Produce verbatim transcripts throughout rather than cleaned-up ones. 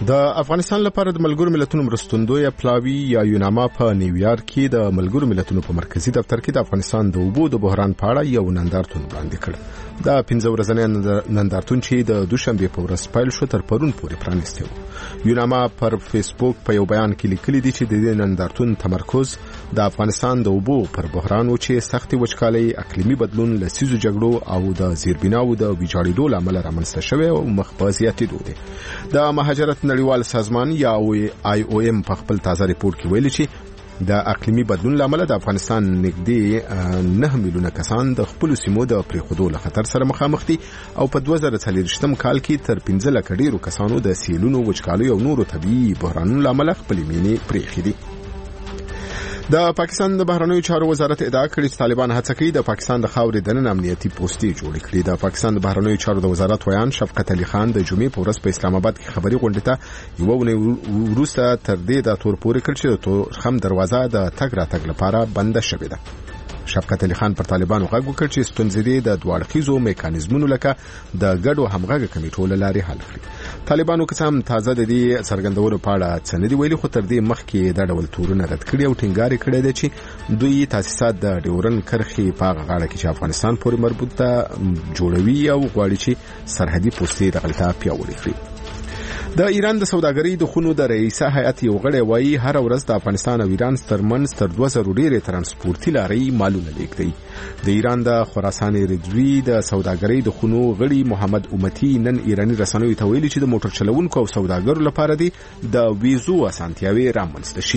د افغانستان لپاره د ملګرو ملتونو مرستندوی پلاوی یا یوناما په نیویارک کې د ملګرو ملتونو په مرکزی دفتر کې د افغانستان د اوبو د بحران په اړه یو نندارتون وړاندې کړ. دا پنځه ورځنی نندارتون چې د دوشنبه په ورځ پیل شو تر پرون پورې پرانیستی و. یوناما پر فیسبوک په یو بیان کې لیکلي دي چې د دې نندارتون تمرکز د افغانستان د اوبو پر بحران او چې سختي وچکالي، اقلیمي بدلون، لسیزو جګړو او د زیربناو د ویجاړېدو لامل رامنځته شوی او مخ په زیاتېدو دي. د مهاجرت نړیوال سازمان یا آی او ام په خپل تازه ریپورت کې ویلي چې د اقلیمي بدلون لامل د افغانستان نږدې نه میلیونه کسان د خپل سیمو د پریښودو له خطر سره مخامخ دي او په دوه زره څلوېښتم کال کې تر پنځه لکه ډیرو کسانو د سیلونو، وچکالۍ او نورو طبيعي بحرانونو لامل خپل مینې پریښې دي. د پاکستان د بهرنیو چارو وزارت ادعا کړې چې طالبان هڅه کوي د پاکستان د خاورې دننه امنیتي پوسټې جوړې کړي. د پاکستان د بهرنیو چارو د وزارت ویان شفقت علي خان د جمعې په ورځ په اسلام آباد کې خبري غونډه ته یو ونې وروسته تر دې د تور پورې کړ چې د تورخم دروازه د تګ راتګ لپاره بنده شوې ده. شفقت علي خان پر طالبانو غږ وکړ چې ستونزې د دواړخیزو میکانیزمونو لکه د ګډو همغږي کمیټو له لارې حل کړي. طالبانو که څه تازه د دې څرګندولو په اړه څه نه دی ویلي، خو تر دې مخکې د ډول تورونه رد کړي او ټینګار کړی دی چې دوی تاسیسات د ډیورن کرخي په غاړه کې چې افغانستان پورې مربوط ده جوړوي او غواړي چې سرحدي پوسټې دغلطه پیاوړې کړي. د ایران د سوداګرۍ د خونو د رئیسه هیئت یو غړی وایي هر ورځ د افغانستان او ایران ترمنځ تر دوه زره ډیرې ترانسپورتي لارې مالونه لیږدي. د ایران د خراسان رضوی د سوداګرۍ د خونو غړي محمد امتی نن ایرانی رسنیو ته ویلي چې د موټر چلوونکو او سوداګرو لپاره دي د ویزو اسانتیاوي رامنځته شي.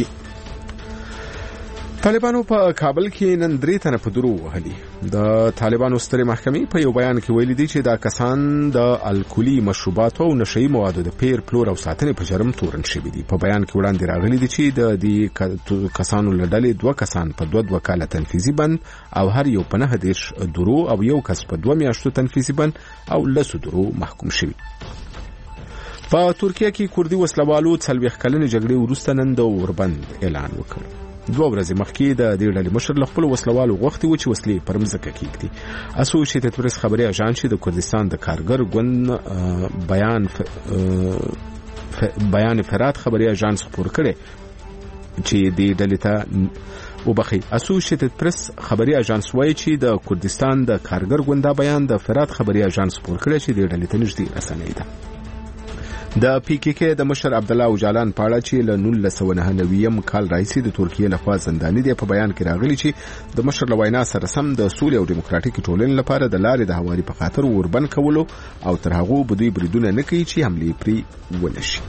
طالبانو په کابل کې نن درې تنه په درو وهلي. د طالبانو سترې محکمې په یو بیان کې ویلي دي چې دا کسان د الکولي مشروباتو او نشئی موادو د پیر پلور او ساتنې په جرم تورن شوي دي. په بیان کې وړاندې راغلي دي چې د دې کسانو له ډلې دوه کسان په دوه دوه کاله تنفیذي بند او هر یو په نهه دېرش درو او یو کس په دوه میاشتو تنفیذي بند او لسو درو محکوم شوي. په ترکیه کې کوردي وسلوالو څلوېښت کلنې جګړې وروسته نن د اوربند اعلان وکړ. دوه ورځې مخکې د دې ډلې مشر له خپل وسلوالو غوښتي و چې وسلې پر مځکه کېږدي. اسوسییټډ پریس خبري اژانس چې د کردستان د کارګر ګوند بیان بیان فرات خبري اژانس خبر کړي چې دې ډلې ته وبخي. اسوسییټډ پریس خبري اژانس وایي چې د کردستان د کارګر ګوند بیان د فرات خبري اژانس خبر کړي چې دې ډلې ته نږدې رسنۍ ده. د پی کې کې د مشر عبد الله اوجالان په اړه چې له نولس سوه نهه نوي کال راهیسې د ترکیه لخوا زنداني دی په بیان کې راغلي چې د مشر له وینا سره سم د سولې او دیموکراتیک ټولنې لپاره د لارې د هواري په خاطر اوربند کولو او تر هغه به دوی بریدونه نه کوي چې حملې پرې ونشي.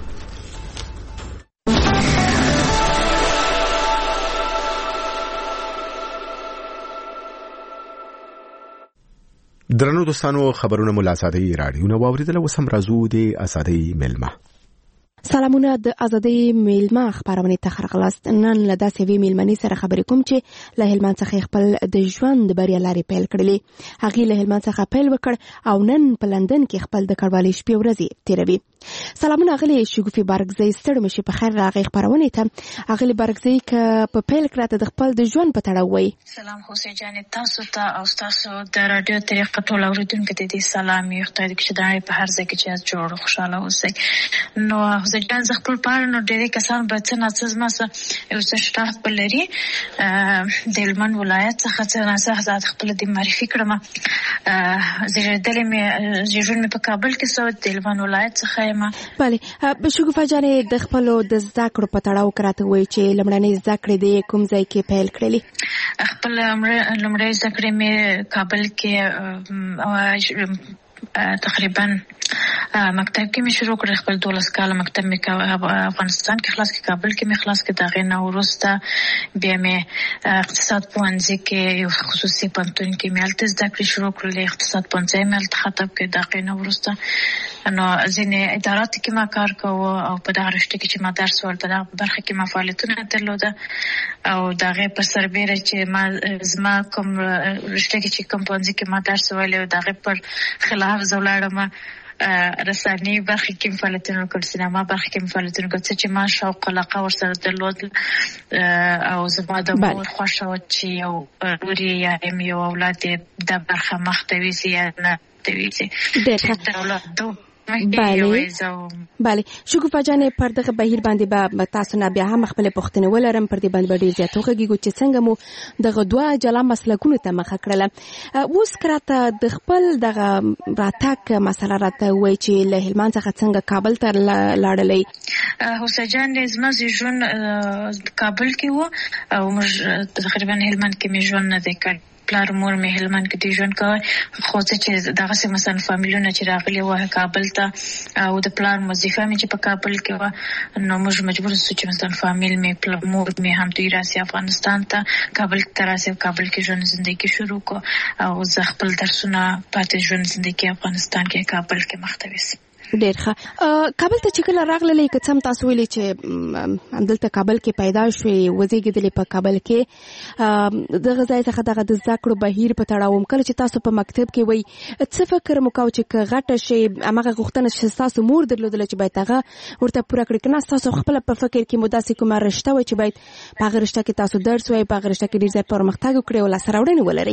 درنو دوستانو، خبرونه مو له ازادۍ راډیو نه واوریدل. اوس هم راځو د ازادۍ میلمه. سلامونه د ازادۍ میلمه خبرونه ته خرغلاست. نن له داسې وی میلمنې سره خبرې کوم چې له هلمند څخه خپل د ژوند بریا لارې پیل کړلې. هغه له هلمند څخه پیل وکړ او نن په لندن کې خپل د کډوالۍ شپې ورځې تیروي. سلامونه غلي شګوفي بارګزی ستړي مشي په خیر راغی خبرونه ته. غلي بارګزی ک په پیل کړه د خپل د ژوند په تړاو وای. سلام حسین جان، تاسو ته او تاسو د رادیو طریقه ټول اوریدونکو ته دې سلام یو خدای دې چې دا په هر ځای کې چې جوړ خوشاله اوسئ. نو حسین جان ز خپل پاره نو ډېر کسان به څه ناڅه ما سره یو څه شټاف بلري د هلمند ولایت څخه څه ناڅه حضرت خپل د معرفي کړم. زه دلته مې ژوند په کابل کې سو د هلمند ولایت څخه ما بله شګوفه جانې د خپل د زده کړو په تړاو کراته وای چې لمړنۍ زده کړې د کوم ځای کې پیل کړلې؟ خپل لمړنۍ زده کړې مې کابل کې تقریبا مکتب کې مې شروع کړ. خپل دولس کاله مکتب مې افغانستان کې خلاص کې، کابل کې مې خلاص کې. دغه نه وروسته بیا مې اقتصاد پوهنځي کې یو خصوصي پوهنتون کې مې الته زده کړې شروع کړلې. اقتصاد پوهنځي مې الته ختم کې. دغه نه وروسته نو ځینې ادارات کې ما کار کوو او په دغه رشته کې چې ما درس ورته دغه برخه کې ما فعالیتونه درلوده او دغه په سربېره چې ما زما کوم رشته کې چې کوم پوهنځي کې ما درس ویلی دغه پر خلاف زولاړم رساني برخه کې فعالیتونه وکړ، سینما برخه کې فعالیتونه وکړ چې ما شوق علاقه ورسره درلود او زما د مور خوښه و چې یو ورور یا یو اولاد د برخه مخ ته ویسي یا نه ته ویسي. بله بله شګوفه جانې پر دغه بهیر باندې به تاسو نه بیا هم خپل پوښتنه ولرم پر دې باندې ډیر زیات وګیږو چې څنګه مو دغه دوه جلا مسلکونو ته مخه کړله. اوس کراته د خپل دغه راتګ مسله راته وای چې له هلمند څخه څنګه کابل ته لاړلې؟ هوسا جان زما ژوند کابل کې و او موږ تقریبا هلمند کې مې ژوند نه دی کړ. پلار مور مې هلمند کې دی ژوند کوي، خو چې دغه سه مثلا فامیلونه چې راغلي وه کابل ته او د پلار وظیفه مې چې په کابل کې و، نو موږ مجبور شو چې مثلا فامیل مې مور مې هم دوی راسي افغانستان ته، کابل ته راسي، کابل کې ژوند زندگی شروع کو او زه خپل درسونه پاتې ژوند زندگی افغانستان کې کابل کې مختوي. ډیر ښه. کابل ته چې کله راغللې که څه تاسو ویلې چې همدلته کابل کې پیدا شوې وزېږېدلې په کابل کې، دغه ځای څخه دغه د زده کړو بهیر په تړاو کله چې تاسو په مکتب کې وئ څه فکر مو کاوه چې که غټه شي هماغه غوښتنه چې ستاسو مور درلودله چې باید هغه ورته پوره کړي، که نه ستاسو خپله په فکر کې مو داسې کومه رشته وه چې باید په هغه رشته کې تاسو درس وایئ، په هغه رشته کې ډېر زیات پرمختګ وکړئ او لاسته راوړنې ولرئ؟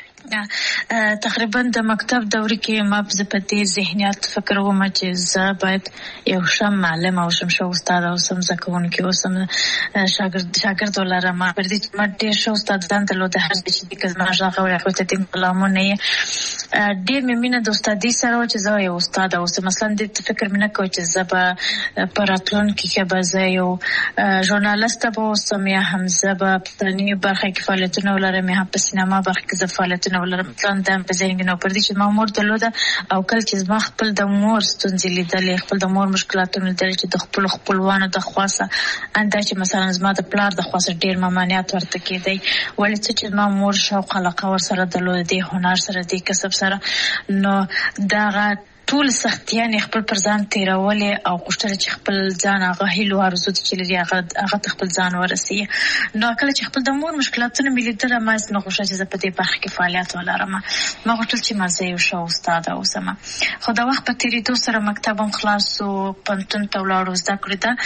تقریبا د مکتب دورې کې ما په دې ذهنیت فکر وم چې زه باید یو ښه معلم او شم، ښه استاد او سم زده کوونکی اوسم، شاګرد شاګرد ولرم. پر دې چې ما ډېر ښه استادان درلوده، هر څه چې که زما غږ اوري خو ته دې غلامونه یې ډېر مې مینه د استادۍ سره وه چې زه یو استاد اوسم. مثلا دې فکر مې نه کوه چې زه به په راتلونکي کې به زه یو ژورنالسته به اوسم یا هم زه به په فلاني برخه کې فعالیتونه ولرم یا هم په سینما برخه کې زه فعالیتونه ولرم. پلان دا په ذهن کې نو پر دې چې ما مور درلوده او کله چې زما خپل د مور ستونزې لیدلې، خپل د مور مشکلاتونه لیدلې چې د خپل خپلوانو د خواسه انده چې مثلا زما د پلار د خواسه ډېر ممانعت ورته کېدی، ولې څه چې زما مور شوق علاقه ورسره درلوده، دې هنر سره، دې کسب سره، نو دغه ټول سختیانې خپل پر ځان تېرولې او غوښتل چې خپل ځان هغه هیلو ارزو چې لري هغه هغه خپل ځان ورسي. نو کله چې خپل د مور مشکلاتونه مې لیدل، ما نه غوښتل چې زه په دې برخه کې فعالیت ولرم، ما غوښتل چې ما زه یو ښه استاد اوسم. خو د وخت په تېرېدو سره مکتب هم خلاص و، پوهنتون ته ولاړو، زده کړې ده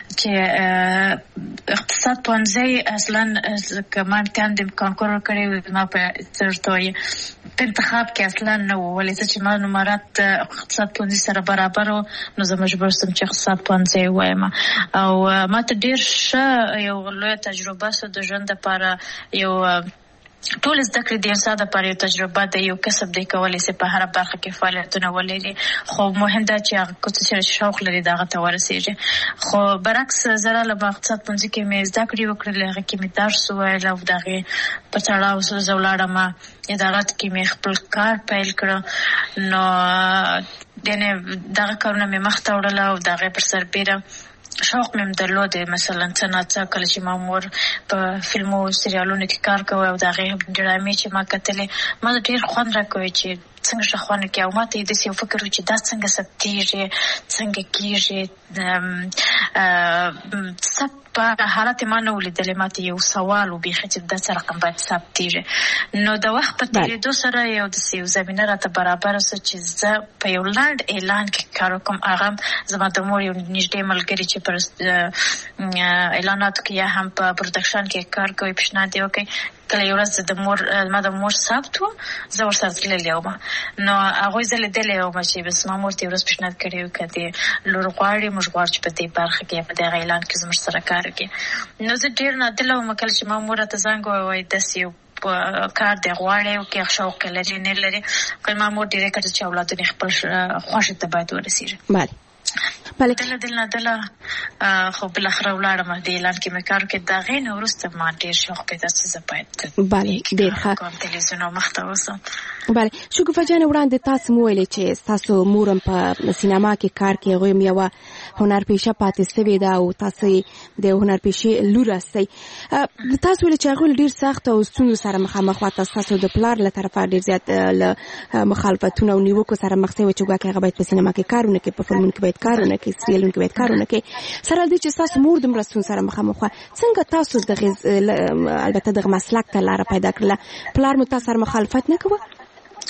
چې اقتصاد پوهنځی اصلا که ما امتحان د کانکور کړی ما په درته په انتخاب کې اصلا نه و، ولې څه چې ما نمرات اقتصاد پوهنځي سره برابر و، نو زه مجبور شوم چې اقتصاد پوهنځی ووایم او ما ته ډېر ښه یو لویه تجربه سوه د ژوند دپاره. یو ټول زده کړې د انسان دپاره یو تجربه ده، یو کسب دی کولی سي په هره برخه کې فعالیتونه ولري، خو مهم ده چې هغه څه چې شوق لري د هغه ته ورسېږي. خو برعکس زه راله په اقتصاد پوهنځي کې مې زده کړې وکړلې، هغه کې مې درس وویل او د هغې په تړاو زه ولاړم ادارات کې مې خپل کار پیل کړه. نو یعنې دغه کارونه مې مخ ته وړله او د هغې پر سربیره شوق مې درلود. مثلا څه ناڅه کله چې ما مور په فلمو سریالونو کې کار کوي او د هغې ډرامې چې ما کتلې، ما ډېر خوند راکوي چې څنګه شخوانه کې او ما ته یې داسې یو فکر و چې دا څنګه ثبتېږي، څنګه کېږي، څه په حالت ما نه و لیدلې، ما ته یو سوال و بیخي چې دا څه رقم باید ثبتېږي. نو د وخت په تېرېدو سره یو داسې یو زمینه راته برابره سوه چې زه په یو لنډ اعلان کې کار وکړم. هغه زما د مور یو نږدې ملګري چې پر اعلاناتو کې یا هم په پروډکشن کې کار کوي پیشنهاد یې وکړی. کله یو ورځ د مور ما د مور ثبت و، زه ورسره تللې وم، نو هغوی زه لیدلې وم چې بس ما مور ته یو ورځ پیشنهاد کړی و که دې لور غواړي، موږ غواړو چې په دې برخه کې یا په دغه اعلان کې زموږ سره کار وکړي. نو زه ډېر نادله وم کله چې ما مور راته زنګ ووایي داسې یو کار دی غواړي او که شوق لري نه لري، که ما مور ډېرې کړه چې اولادونه خپل خوښې ته باید ورسېږي. بله بله دله دل نه دله خو بالاخره ولاړم د اعلان کې مې کار وکړ. د هغې نه وروسته ما ډېر شوق پیدا چې زه باید بله ډېر ښه تلویزیون مخ ته اوسم. بله شګوفه جانې وړاندې تاسو مو ویلې چې ستاسو مور هم په سینما کې کار کوي، هغوی هم یوه هنرپیشه پاتې سوې ده او تاسو د هنرپیشې لور یاستئ. تاسو ویلې چې هغوی ډېر سخت او ستونزو سره مخامخ وه، تاسو د پلار له طرفه ډېر زیات له مخالفتونو او نیوکو سره مخ شوی چې ګواکې هغه باید په سینما کې کار ونه کړي، په فلمونو کې باید کار ونه کړي، سریالونو کې باید کار ونه کړي. سره دې چې ستاسو مور دومره ستونزو سره مخامخ وه، څنګه تاسو دغې البته دغه مسلک ته لاره پیدا کړله؟ پلار مو تاسو سره مخالفت نه کوه؟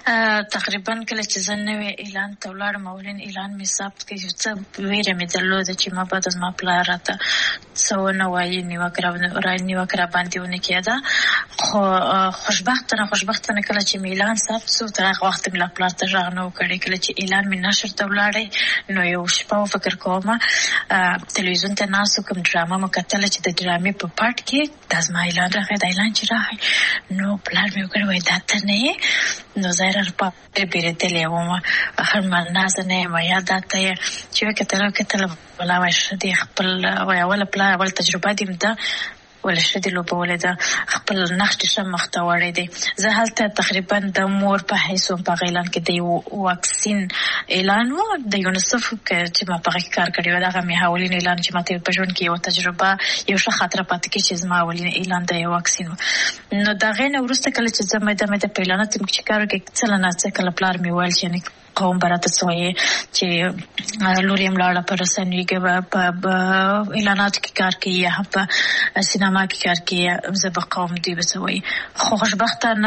تقریبا کله چې زه نوې اعلان ته ولاړم اولین اعلان مې ثبت کړ چې څه ویره مې درلوده چې ما بعد از ما پلار راته څه ونه وایي نیوکه را نیوکه را باندې ونه کېده خو خوشبختانه خوشبختانه کله چې مې اعلان ثبت شو تر هغه وخت مې لا پلار ته غږ نه وکړی کله چې اعلان مې نشر ته ولاړی نو یو شپه فکر کوم تلویزیون ته ناست کوم ډرامه مو کتله چې د ډرامې په پټ کې د زما اعلان راغی د اعلان چې راغی نو پلار مې وکړ وای دا ته نه نو زهره په بیرتلې وم هر مناز نه ما یاد ده چې کتل کتل ولا واشه دی خپل وای ولا پلا اول تجربه دې ده ولا شدي لو په ولدا خپل نخت شم مختوړې دي زه هلته تقریبا د مور په حیث په اعلان کې دی واکسین اعلان و د یونیسف چې ما په کار کړی و دا مې حواله اعلان چې ماته په ژوند کې یو تجربه یو ښه خاطر پاتې کې چې زما اولین اعلان دی واکسین نو دا غینه ورسته کله چې زما د مې د اعلانات چې کار کې څل نه څه کله پلار مې ویل چې قوم براته سوې چې لوریم لاړه پر رسنیږي په اعلانات کې کار کوي یا په سینما کې کار کوي زه به قوم دی بسوي خو خوشبختانه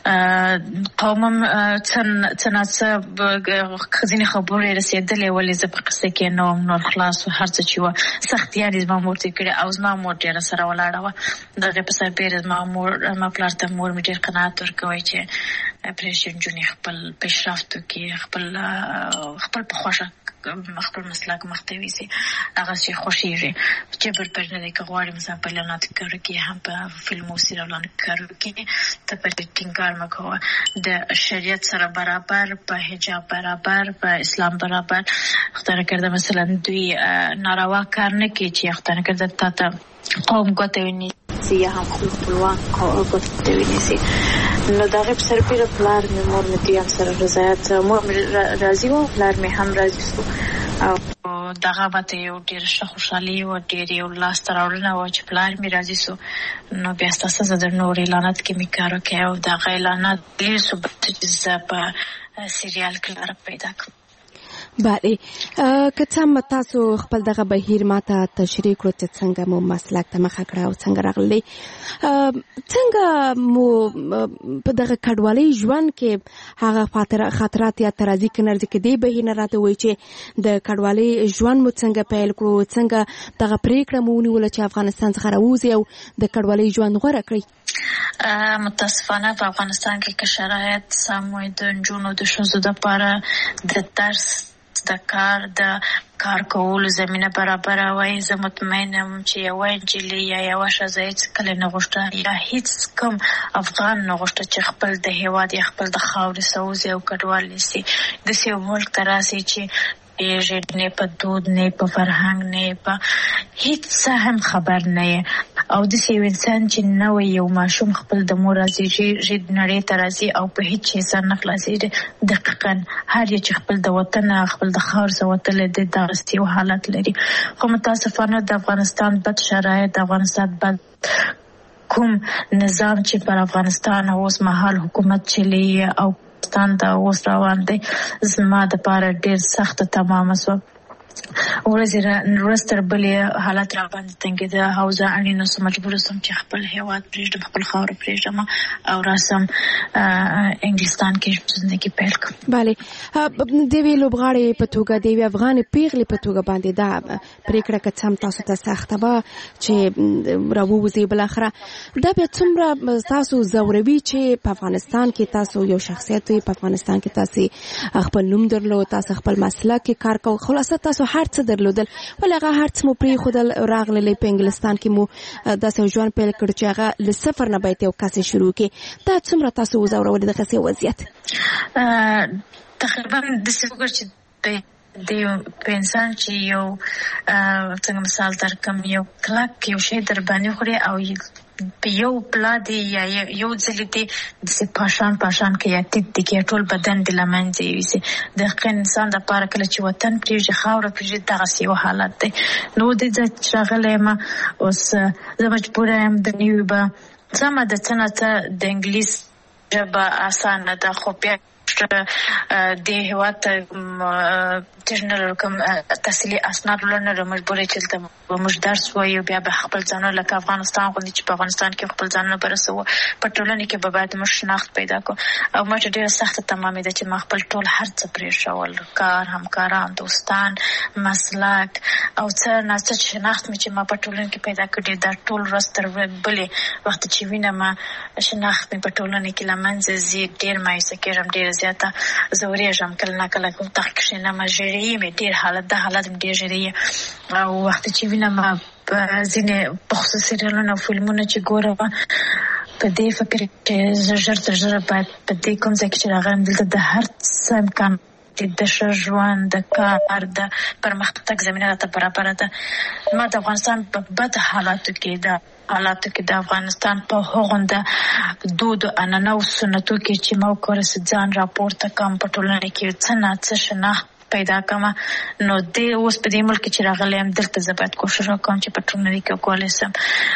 قومم څنګه ځینې خبرې رسیدلې ولې زه په قصه کې نو نور خلاص هر څه چې و سختیاري زما مور ته کړې او زما مور ډېر سره ولاړه و دغه په سر بیره زما مور ما پلار ته مور مې ډېر قناعت ورکوي چې پرېشن جونې خپل پیشرفتو کې خپل خپل په خوښه خپل مسلک مختوي سي هغه شي خوشيږي چې پر پر نه کې غواړي مثلا په لعنت کړو کې هم په فلمو سریالونو کړو کې ته په ټینګار مکو د شریعت سره برابر په حجاب برابر په اسلام برابر اختیار کړه مثلا دوی ناروا کار نه کوي چې اختیار کړه ته قوم کوتویني سي هم خپلوان کوتویني سي نو دا غیب سرپیره پلار مې مور مې دیام سره رضایت مور مې راضي و پلار مې هم راضي شو او دغه باندې یو ډېر ښه خوشحالي او ډېر یو لاس تراوړنه و چې پلار مې راضي شو نو بیا ستاسو زه د نور اعلانات کې مې کار وکړ او دغه اعلانات ډېر ثبت چې په سریال کې لاره پیدا کړم بله که څه تاسو خپل دغه بهیر ماته تشریح کړو چې څنګه مو مسلک ته مخه کړه او څنګه راغلی څنګه مو په دغه کډوالۍ ژوند کې هغه خاطرات یا ترازی کنرځي کې دی بهیر نه راته وایي چې د کډوالۍ ژوند مو څنګه پیل کړو څنګه دغه پریکړه مو ونیوله چې افغانستان څخه راوځي او د کډوالۍ ژوند غوره کړئ متاسفانه په افغانستان کې که شرایط سم وي د نجونو د ښځو دپاره د درس د کار د کار کولو زمینه برابر وای زه مطمئن یم چې یو نجلۍ یا یو ښځه هیڅ کله نه غوښته یا هیڅ کم افغان نه غوښته چې خپل د هیواد یا خپل د خاورې سوځي او کډوال نشي داسې یو ملک ته راسي چې نه په دود نه په فرهنګ نه په هیڅ څه هم خبر نه او د یو انسان چې نو یو ماشوم خپل د مور راځي چې نړۍ ته راځي او په هیڅ شي سره نه خلاصي دقیقاً هر یو چې خپل د وطن خپل د خاور څخه وتل د دغه یو حالت لري خو متاسفانه د افغانستان بد شرایط د افغانستان بد کوم نظام چې پر افغانستان اوس مهال حکومت چلی او ستان دا اوس روان دی زما د پاره ډیر سخت تمامه سو ورځ ورستر بلې حالت را باندې تنګېده او زه اړینه سم مجبور سم چې خپل هیواد پرېږدم خپل خاور پرېږدم او راسم انګلستان کې ژوند پیل کړم bale د وی لوبغاړي په توګه د وی افغان پیغلي په توګه باندې دا پریکړه کڅم تاسو ته سخته و چې راووزي بل اخره دا به څومره تاسو زوروي چې په افغانستان کې تاسو یو شخصیت وي په افغانستان کې تاسو خپل نوم درلود تاسو خپل مسلک کې کار کوئ خلاصه تاسو هر څه درلودل ولغه هر څه مو پری خودل راغلی په انګلستان کې مو داسې ژوند پیل کړ چې هغه ل صفر نه باید یو کس شروع کې دا څومره تاسو وزورول دغه څه وضعیت تقریبا د څه چې د انسان چې یو څنګه مثال درکم یو کلک یو شی در باندې خوري او په یو پلادي یا یو ځل دي د پاشان پاشان کې یا تیت کې ټول بدن د لمنځي وي د انسان د پاره کله چې وطن پریږي خاور پریږي دغه یو حالت دی نو د شغله ما اوس زه مجبور یم د نیوبه زما د څنګه د انګلیس ژبه اسانه ده خو بیا د هیواد ټرنل کوم تحصیلي اسناد لرنه مجبور چې موږ درس وایو بیا به خپل ځانونه لکه افغانستان غوندي چې په افغانستان کې خپل ځانونه برسو په ټولنه کې به باید موږ شناخت پیدا کو او ما چې ډیره سخته تمامې ده چې ما خپل ټول هر څه پرېښول کار همکاران دوستان مسلک او څه نه څه شناخت مې چې ما په ټولنه کې پیدا کړې دا ټول ورځ تر بلې وخت چې وینم شناخت مې په ټولنه کې لمنځه ځي ډېر مایوسه کېږم ډېره زیاته ځورېږم کله نه کله کوم تخت کښېنم ژړېږي مې ډېر حالت دا حالت مې ډېر ژړېږي او وخت چې وینم ځینې په خصوص سریالونه او فلمونه چې ګورم په دې فکر کې زه ژر تر ژره باید په دې کوم ځای کې چې راغلم دلته د هر څه امکان د ښه ژوند د کار د پرمختګ زمینه راته برابره ده ما د افغانستان په بد حالاتو کې د حالاتو کې د افغانستان په هغونده دود او عنعنو سنتو کې چې ما وکړه ځان راپورته کم په ټولنه کې څه نه څه شناخت پیدا کړم نو دې اوس په دې ملک کې چې راغلی یم دلته زه باید کوشش وکړم چې په ټولنه کې وکولی شم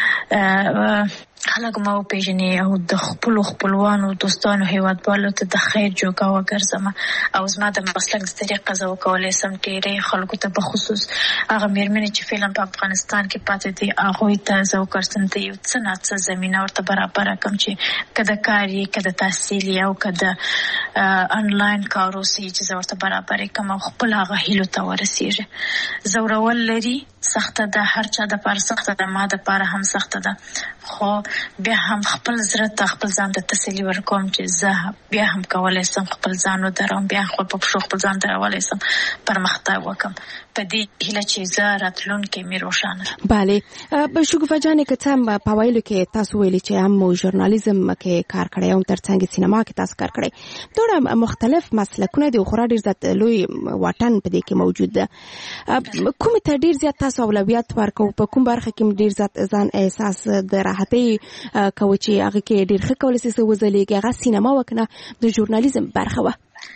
خلک ما وپېژني او د خپلو خپلوانو دوستانو هېوادوالو ته د خیر جوګه وګرځم او زما د مسلک د طریقه زه وکولی شم ډېرې خلکو ته بخصوص هغه مېرمنې چې فعلا په افغانستان کې پاتې دي هغوی ته زه وګرځم ته یو څه نه څه زمینه ورته برابره کړم چې که د کار یې که د تحصیل یې او که د انلاین کار اوسي چې زه ورته برابرې کړم او خپل هغه هیلو ته ورسېږي ځورول لري سخته ده هر چا دپاره سخته ده ما دپاره هم سخته ده خو بیا هم خپل زړه ته خپل ځان ته تسلي ورکوم چې زه بیا هم کولی شم خپل ځان ودروم بیا خپل په پښو خپل ځان درولی شم پرمختګ وکړم په دې هیله چې زه راتلونکې مې روښانه بله شګوفه جانې که څه هم په اوایلو کې تاسو ویلي چې هم ژورنالیزم کې کار کړی او ترڅنګ سینما کې تاسو کار کړی دواړه مختلف مسلکونه دي خورا ډېر زیات لوی واټن په دې کې موجود ده کومې ته ډېر زیات تاسو اولویت ورکوو په کوم برخه کې ډېر زیات ځان احساس د راحتۍ کوو چې هغه کې ډېر ښه کولی شئ وځلېږي هغه سینما وه که نه د ژورنالیزم برخه وه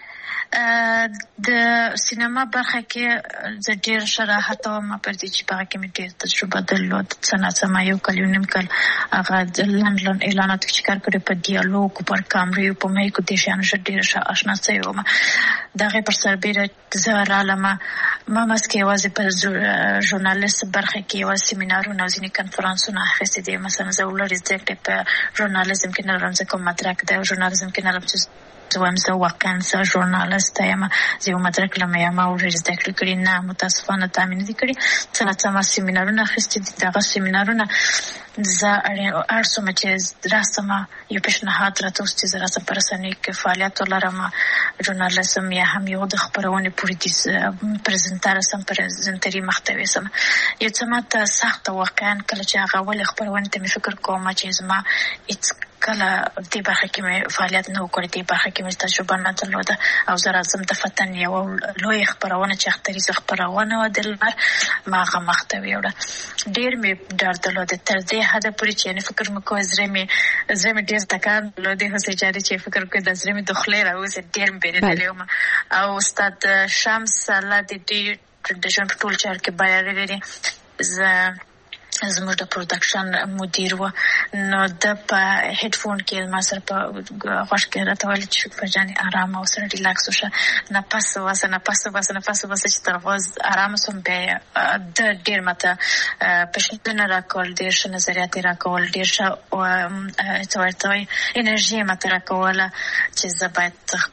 د سینما برخه کې زه ډېر ښه راحت وم پر دې چې په هغه کې مې ډېر تجربه درلود څه ناڅه ما یو کال یو نیم کال هغه د لنډ لنډ اعلاناتو کې کار کړی په ډیالوګ پر کامرې په مایکو دې شیانو ښه ډېره ښه اشنا شوې وم د هغې پر سربیره زه رالم ما مس کې یوازې په ژورنالیست برخه کې یوازې سیمینارونه او ځینې کنفرانسونه اخیستي دي مثلا زه ولرې زده کړې په ژورنالیزم کې نه لرم زه کوم مدرک دی او ژورنالیزم کې نه لرم چې زه وایم زه واقعا زه ژورنالیسته یم زه یو مدرک لرم یا ما ورېرې زده کړې کړي نه متاسفانه تا مې نه دي کړي څه ناڅه ما سیمینارونه اخیستي دي دغه سیمینارونه زه اړ شوم چې راسم یو پیشنهاد راته اوس چې زه راسم په رسنیو کې فعالیت ولرم ژورنالیزم یا هم یو د خپرونې پولیټیز پرزنټر سم پرزنټري محتوی سم یو څه ماته سخته واقعا کله چې هغه ولې خپرونې ته مې فکر کوم چې زما هېڅ کله دې برخه کې مې فعالیت نه وکړی دې برخه کې مې تجربه نه درلوده او زه راځم د فتن یوه لویه خپرونه چې اختریزه خپرونه وه د لمر ما هغه مخته ویوړه ډېر مې ډر درلوده تر دې حده پورې چې یعنې فکر مې کوه زړه مې زړه مې ډېر ټکان درلودې حسین جانې چې فکر کوې د زړه مې د خولې راوځي ډېر مې بېرېدلې وم او استاد شمس الله دې ډېر د ژوند په ټول چارو کې بریالی لري زه زموږ د پروډکشن مدیر و نو د په هډ فون کې ما سره په غوږ کې راته ویل چې شکر جانې ارامه اوسه ریلاکس وشه نفس وباسه نفس وباسه نفس وباسه چې تر هغو ارامه شوم بیا د ډېر ماته پیشنهادونه راکول ډېر ښه نظریات یې راکول ډېر ښه څه ورته وایي انرژي یې ماته راکوله چې زه باید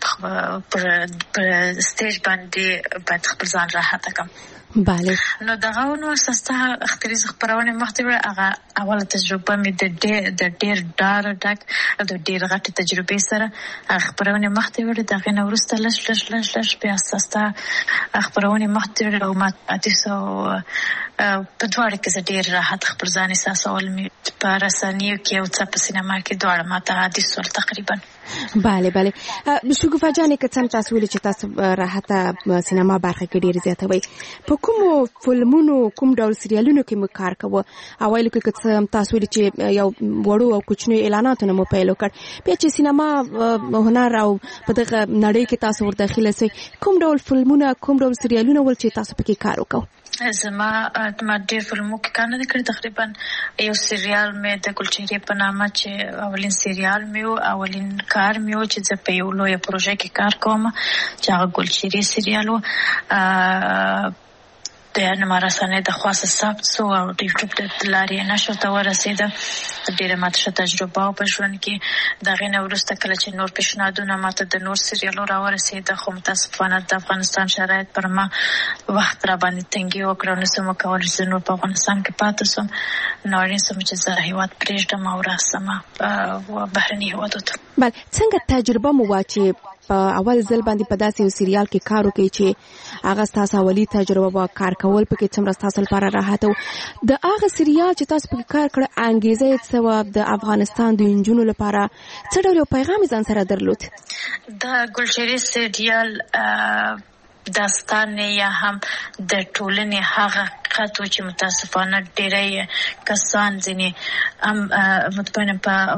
پر سټیج باندې باید خپل ځان راحته کړم بله نو دغه نو سسته اختریزه خپرونې مخته وړه هغه اوله تجربه مې د ډېر د ډېر ډار ډک د ډېر غټې تجربې سره هغه خپرونې مخته وړه د هغې نه وروسته لږ لږ لږ لږ بیا سسته خپرونې مخته وړه او ما اتیس او په دواړو کې زه ډېر راحت خپل ځان احساسول مې په رسنیو کې او څه په سینما کې دواړه ما ته عادي سول تقریبا بله بله شګوفه جانې که څه هم تاسو ویلي چې تاسو راحته سینما برخه کې ډېر زیاته وئ په کومو فلمونو کوم ډول سریالونو کې مو کار کوه اوایلو کې که څه هم تاسو ویلي چې یو وړو او کوچنیو اعلاناتونه مو پیل وکړ بیا چې سینما هنر او په دغه نړۍ کې تاسو ورداخله سئ کوم ډول فلمونه کوم ډول سریالونه ول چې تاسو پکې کار وکړو زما ما ډېر فلمو کې کار نه دی کړی تقریبا یو سریال مې د ګلچهرې په نامه چې اولین سریال مې و اولین کار مې و چې زه په یو لویه پروژه کې کار کوم چې هغه ګلچهرې سریال و د نمارسانه د خاصه ثبت سو او د یوټیوب د لارې نشر ته ورسېده. ډېره ماته تجربه په ژوند کې د غینه ورسته کله چې نور پیشنهادونه ماته د نور سریالو را ورسېده، خو متاسفانه د افغانستان شرایط پر ما وخت را باندې تنګي وکړ، نو سم کول چې نور په افغانستان کې پاتې سم. نو اړین سم چې زه هیواد پرېږدم او راسم په بهرني هیوادو. بل څنګه تجربه مو واچي په اول ځل باندې په داسې یو سریال کې کار وکړي چې هغه ستاسو اولي تجربه و کار کول پکې څومره ستاسو لپاره راحت و د هغه سریال چې تاسو پکې کار کړ انګیزه یې څه د افغانستان د انجونو لپاره څه ډول پیغام ځان سره درلود؟ دا ګلچري سریال داستان یا هم د ټولنې هغه حقیقت چې متاسفانه ډېری کسان ځینې هم مطمئنه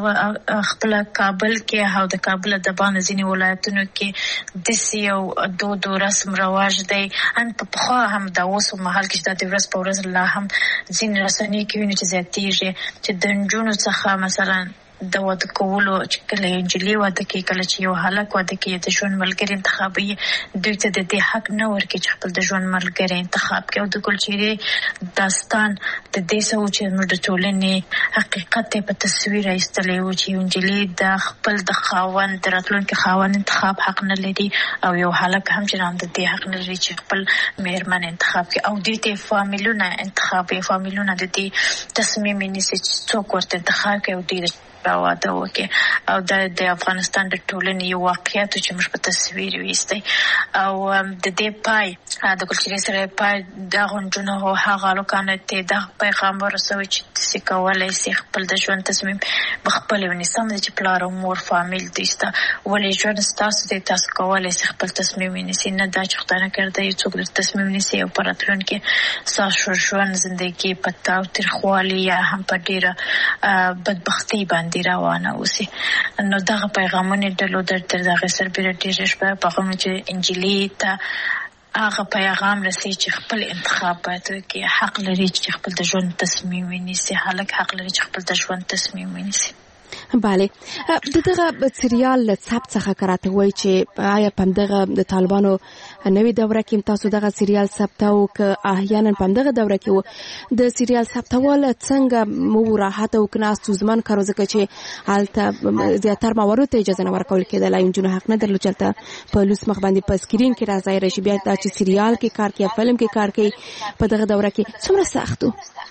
په خپل کابل کې او د کابل د باندې ځینې ولایتونو کې داسې یو دود او رسم رواج دی ان په پخوا هم د اوس مهال کې د ورځ په ورځ لا هم ځینې رسنۍ کې ویني چې زیاتېږي چې د نجونو څخه مثلا د واده کولو چې کله نجلۍ واده کوي، کله چې یو هلک واده کوي د ژوند ملګری انتخابوي، دوی ته د دې حق نه ورکوي چې خپل د ژوند ملګری انتخاب کړي. او د ګلچرې داستان د دې څه و چې موږ د ټولنې حقیقت په تصویر ایستلی و چې یو نجلۍ د خپل د خاوند د راتلونکي خاوند انتخاب حق نه لري او یو هلک هم چې هم د دې حق نه لري چې خپل مېرمن انتخاب کړي. او دوی ته فامیلونه انتخاب کوي، فامیلونه د دې تصمیم نیسي چې څوک ورته انتخاب کوي او دوی واده وکړي. او د د افغانستان د ټولنې یو واقعیت چې موږ په تصویر ویستی او د دې پای د ګلچرې سره پای د غونډونو او هغه لوکانه ته د پیغام ورسوي چې څه کولای شي خپل د ژوند تصمیم بخپل ونی سم چې پلار او مور فامیل دیسته ولې ژوند ستاسو د تاسو کولای شي خپل تصمیم ونیسي، نه دا چې خدای نه کړی یو څوک د تصمیم نیسي او پراتلونکي ساسو ژوند ژوندۍ په تاو ترخوالي یا هم په ډیره بدبختی باندې روانه اوسي. نو دغه پیغامونه د لودر تر دغه سربېره ډېر شپه په کوم چې انجلي ته هغه پیغام رسي چې خپل انتخاب باید وکړي، حق لري چې خپل د ژوند تصمیم ونیسي، هلک حق لري چې خپل د ژوند تصمیم ونیسي. بله د دغه سریال له ثبت څخه کراته وای چې آیا په دغه د طالبانو نوې دوره کې تاسو دغه سریال ثبتاو که احیانا په دغه دوره کې د سریال ثبتول څنګه مو راحت او کناستو زمان کارو ځکه چې حالت زیاتره موارد ته اجازه نه ورکول کېدل، انجونو حق نه درلود چې په لوس مخ باندې په سکرین کې راځي راشي بیا چې سریال کې کار کوي فلم کې کار کوي په دغه دوره کې څومره سختو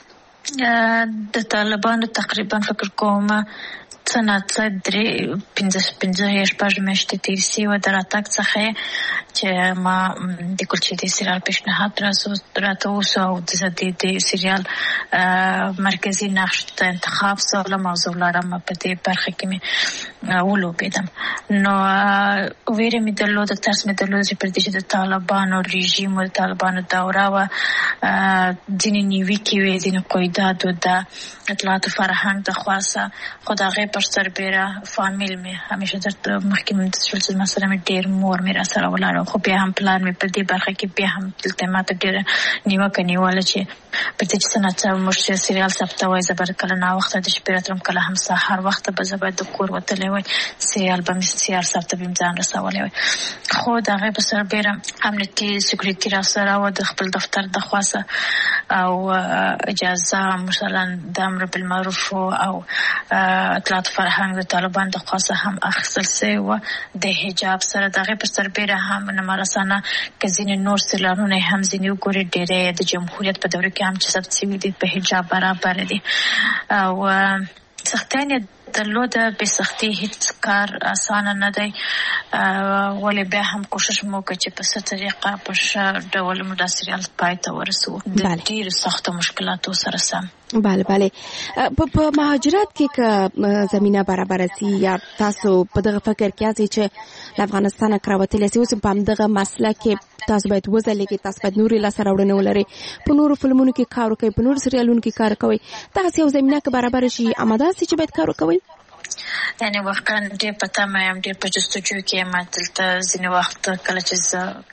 د طالبانو تقریبا فکر کوم څنګه څه درې پنځه پنځه شپږ میاشتې تیر شي و د راتګ څخه چې ما د ګلچرې سریال پیشنهاد راته وشو او د دې سریال مرکزي نقش ته انتخاب سوله موضوع لرم په دې برخه کې مې ولوبېدم. نو ویره مې درلوده، ترس مې درلوده چې پر دې چې د طالبانو رژیم او د طالبانو دوره وه ځینې نیوکې وې، ځینې قیودات و د اطلاعاتو فرهنګ د خواصه خو د هغې پر سربېره فامیل مې همیشه درته مخکې مې شول چې مثلا مې ډېر مور مې را سره ولاړه، خو بیا هم پلان مې په دې برخه کې بیا هم دلته ماته ډېره نیوکه نیوله چې پر دې چې څه ناڅه موږ سریال ثبتوی، زه به کله ناوخته د شپې راتلم، کله هم سهار وخته به زه باید د کور وتلی وای، سریال به مې سریال ثبته به مې ځان رسولی وای. خو د هغې په سربېره امنیتي سکیورټي را سره وه د خپل دفتر د خواصه او اجازه مثلا د امر بالمعروف او اطلاعات فرهنګ د طالبان د خاصه هم اخیستل سوی وه د حجاب سره. د هغې په سربېره هم نمارسانه که ځینې نور سریالونه هم ځینې وګورې ډېری د جمهوریت په دوره کې هم چې ثبت شوي دي په حجاب برابر دي او سختیان درلوده. بې سختي هیڅ کار اسانه نه دی، ولې بیا هم کوشش مو وکړه چې په څه طریقه په ښه ډول مو دا سریال پای ته ورسوو د ډېرو سختو مشکلاتو سره سم. بله بله په مهاجرت کې که زمینه برابره سي یا تاسو په دغه فکر کې یاستئ چې له افغانستانه راوتلی سئ، اوس په همدغه مسله کې تاسو باید وځلېږئ، تاسو باید نورې لاسته راوړنې ولرئ، په نورو فلمونو کې کار وکړئ، په نورو سریالونو کې کار کوئ، دغسې یو زمینه که برابره شي اماده سئ چې باید کار وکوئ؟ یعنې واقعا ډېر په تمه یم، ډېر په جستجو کې یم. دلته ځینې وخت کله چې زه کار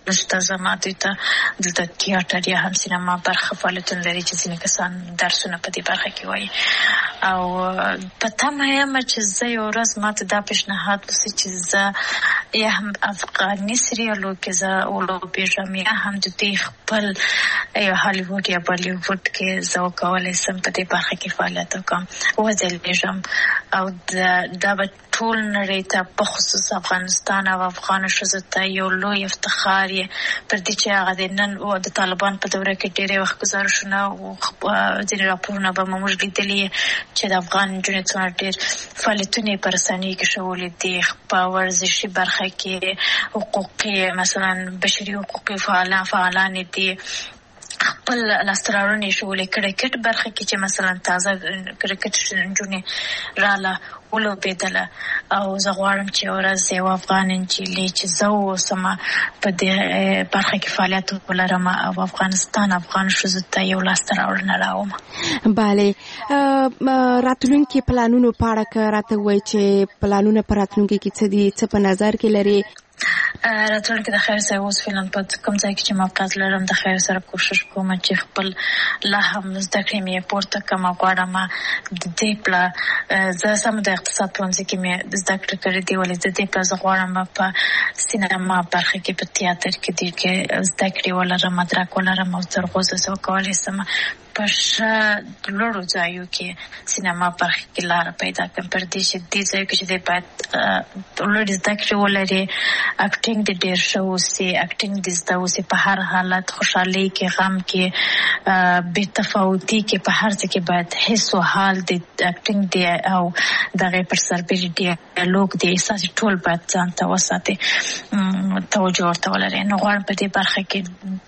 نشته زما دوی ته دلته تیاتر یا هم سینما برخه فعالیتونه لري چې ځینې کسان درسونه په دې برخه کې وایي او په تمه یم چې زه یو ورځ ماته دا پیشنهاد وسي چې زه یا هم افغاني سریالو کې زه ولوبېږم یا هم د دې خپل یا هالیووډ یا بالیووډ کې زه وکولی سم په دې برخه کې فعالیت وکړم وځلېږم او دا به ټول نړۍ ته په خصوص افغانستان او افغان ښځو ته یو لوی افتخار یې پر دې چې هغه د نن د طالبان په دوره کې ډېری وخت ګزارشونه او ځینې راپورونه به موږ لیدلي چې د افغان نجونې څومره ډېر فعالیتونه یې په رسنیو کې ښولي دي په ورزشي برخه کې حقوقي مثلا بشري حقوقي فعالان فعالان دي خپل لاستراړونه یې ښولي کرکټ برخه کې چې مثلا تازه کرکټ نجونې راله ولوبېدله او زه غواړم چې یوه ورځ یوه افغان نجلۍ چې زه اوسم په دې برخه کې فعالیت ولرم او افغانستان افغان ښځو ته یو لاسته راوړنه راوړم. بله راتلونکي پلانونو په اړه که راته ووایي چې پلانونه په راتلونکي کې څه دي څه په نظر کې لري؟ راتلونکي د خیر سره اوس فعلا په کوم ځای کې چې موقعیت لرم د خیر سره کوشش کوم چې خپل لا هم زده کړې مې پورته کړم غواړم د دې پلا زه سم د اقتصاد پوهنځي کې مې زده کړې کړې دي ولې د دې پلا زه غواړم په سینما برخه کې په تیاتر کې دې کې زده کړې ولرم مدرک ولرم او تر اوسه زه کولی سم په ښه لوړو ځایو کې سینما برخه کې لاره پیدا کړم پر دې چې دې ځایو کې چې دی باید لوړې زده کړې ولري اکټینګ دې ډېر ښه اوسي اکټینګ دې زده اوسي په هر حالت خوشحالۍ کې غم کې بې تفاوتي کې په هر څه کې باید حس و حال دې اکټینګ دې او دغې پر سربېره ډیالوګ دې احساس ټول باید ځان ته وساتي توجه ورته ولري نو غواړم په دې برخه کې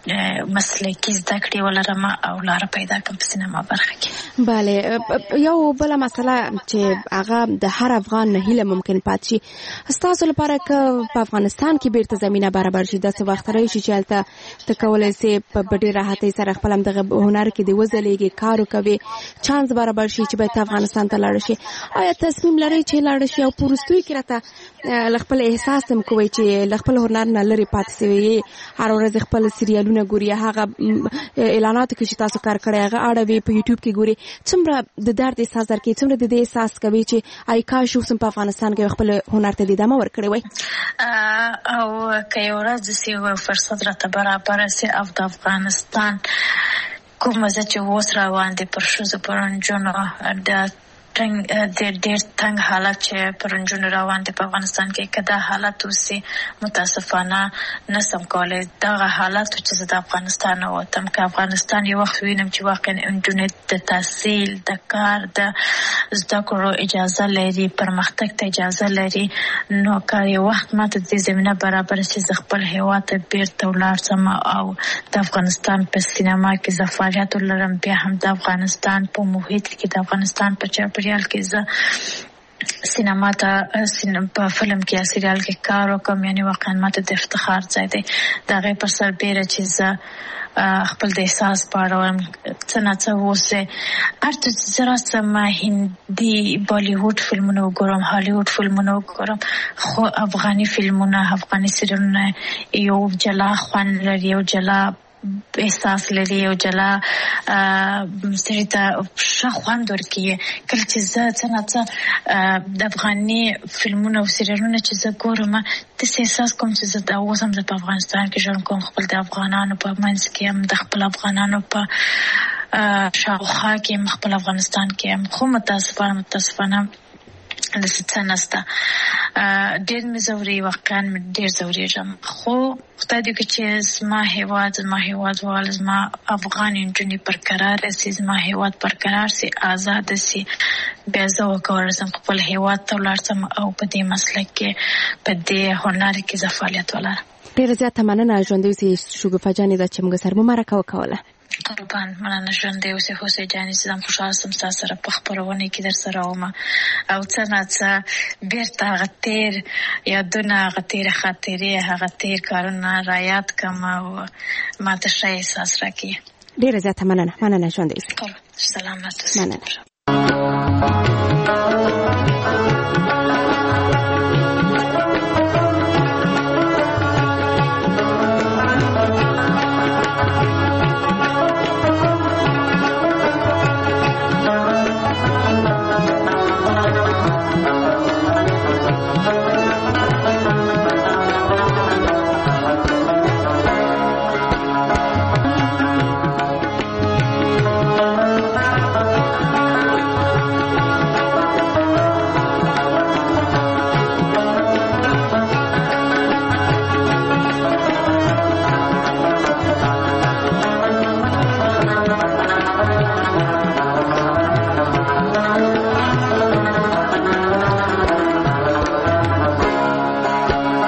مسلکي زده کړې ولرم او لاره پیدا کړم په سینما برخه کې. بله یو بله مسله چې هغه د هر افغان نه هیله ممکن پاتې شي ستاسو لپاره که په افغانستان کې بیرته زمینه برابر شي داسې وخت راشي چې هلته ته کولی سې په ډېر راحتۍ سره خپل همدغه هنر کې دې وځلېږي کار وکوې چانس برابر شي چې باید افغانستان ته لاړ شي آیا تصمیم لرئ چې لاړ شي او په وروستیو کې راته له خپل احساس هم کوئ چې له خپل هنر نه لرې پاتې سوي هر ورځ خپل سریالونه ګوري هغه اعلاناتو کې چې تاسو کار کړی هغه اړوي په یوټیوب کې ګوري څومره د درد احساس درکوي څومره د دې احساس کوي چې ای کاش اوس په افغانستان کې خپل هنر ته ادامه ورکړی وای او که یو ورځ داسې فرصت راته برابره سي او د افغانستان کوم ځای چې اوس روان دی پر ښځو پر نجونو د تنګ د ډېر تنګ حالت چې پر نجونو روان دی په افغانستان کې که دا حالت اوسي متاسفانه نسم کولی دغه حالت چې زه د افغانستان نه وتم که افغانستان یو وخت وینم چې واقعا نجونې د تحصیل د کار د زده کړو اجازه لري پرمختګ ته اجازه لري نو که یو وخت ماته د دې زمینه برابره شي زه خپل هېواد ته بیرته ولاړ شم او د افغانستان په سینما کې زه فعالیت ولرم بیا هم د افغانستان په محیط کې د افغانستان په چاپېریال کې زه سینما ته په فلم کې یا سریال کې کار وکړم یعنې واقعا ماته د افتخار ځای دی د هغې پر سربېره چې زه خپل د احساس په اړه وایم څه ناڅه اوس هر څه چې زه راسم هندي بالیووډ فلمونه وګورم هالیووډ فلمونه وګورم خو افغاني فلمونه افغاني سریالونه یو جلا خوند لري یو جلا احساس لري او جلا سړي ته ښه خوند ورکوي کله چې زه څه ناڅه د افغاني فلمونه او سریالونه چې زه ګورم داسې احساس کوم چې زه دا اوس هم زه په افغانستان کې ژوند کوم خپل د افغانانو په منځ کې یم د خپل افغانانو په شاوخوا کې یم خپل افغانستان کې یم خو متاسفانه متاسفانه داسې څه نشته ډېر مې ځوري واقعا مې ډېر ځورېږم خو خدای دې وکړي چې زما هېواد زما هېوادوال زما افغان نجونې برقراره سي زما هېواد برقرار سي ازاده سي بیا زه وکولی شم خپل هېواد ته ولاړ شم او په دې مسلک کې په دې هنر کې زه فعالیت ولرم. ډېره زیاته مننه ژوندۍ اوسې شګوفه جانې دا چې موږ سره مو مرکه وکوله. قربان مننه ژوندۍ اوسې هوسۍ جانې چې زه خوشحاله شم ستا سره په خپرونه کې در سره وم او څه ناڅه بېرته هغه تېر یادونه هغه تېرې خاطرې هغه تېر کارونه رایاد کړم او ماته ښه احساس راکوي. ډېره زیاته مننه مننه ژوندۍ اوسې. سلامت اوسې. مننه.